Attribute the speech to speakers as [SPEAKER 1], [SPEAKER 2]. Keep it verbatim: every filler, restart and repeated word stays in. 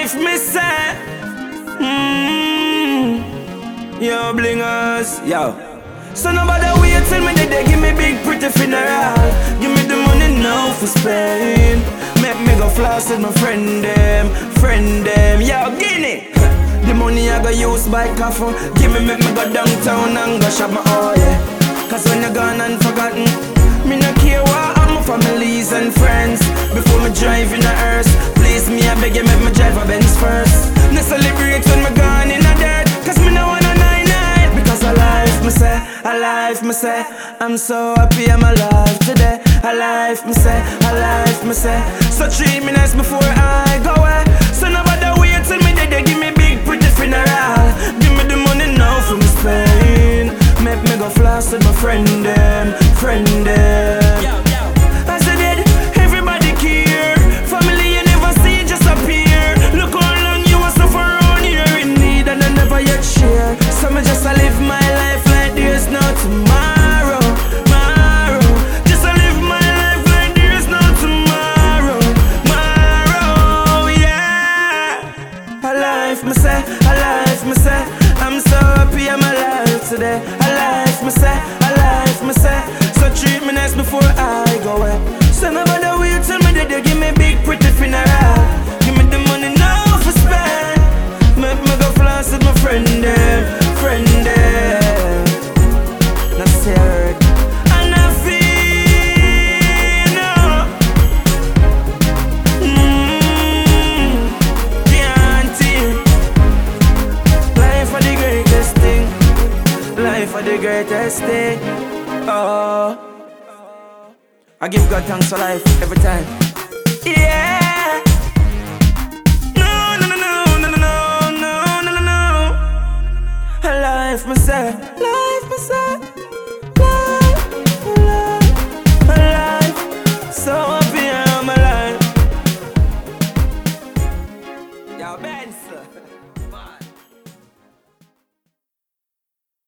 [SPEAKER 1] Alive, me say. Mmm. Yo, blingers, yo. So nobody wait till me they give me big pretty funeral. Give me the money now for spend. Make me go floss with my friend them, friend them. Yo, Guinea. The money I go use buy coffee. Give me make me go downtown and go shop my oil. Yeah. Cause when you're gone and forgotten, me no care what I'm my families and friends. Before me drive in the earth, please me I beg you make me drive a Benz first. No celebrate when me gone in the dirt. Cause me no wanna nine night. Because alive me say, alive me say, I'm so happy I'm alive today. Alive me say, alive me say. So treat me nice before I go away. So nobody wait till me they, they give me big pretty funeral. Give me the money now for me spend. Make me go floss with my friend them, friend them. As I did, everybody care. Family you never see just appear. Look how long you was suffer around here in need and I never yet share. So me just a live my life like there's no tomorrow, tomorrow. Just a live my life like there's no tomorrow, tomorrow, yeah. Alive, me say, alive, me say. I'm so happy I'm alive today. Alive, me say, alive, me say. So treat me nice before I go away. So nobody wait till me they give me big pretty funeral. Give me the money now for spend. Make me go floss with my friend them, friend them. That's it. And I feel no. Mmm. Guarantee. Life for the greatest thing. Life for the greatest thing. Oh, I give God thanks for life every time. Yeah. No, no, no, no, no, no, no, no, no, no. Life, me say. Life, me say. Life, life, life. So happy I'm alive. Yo, Benz.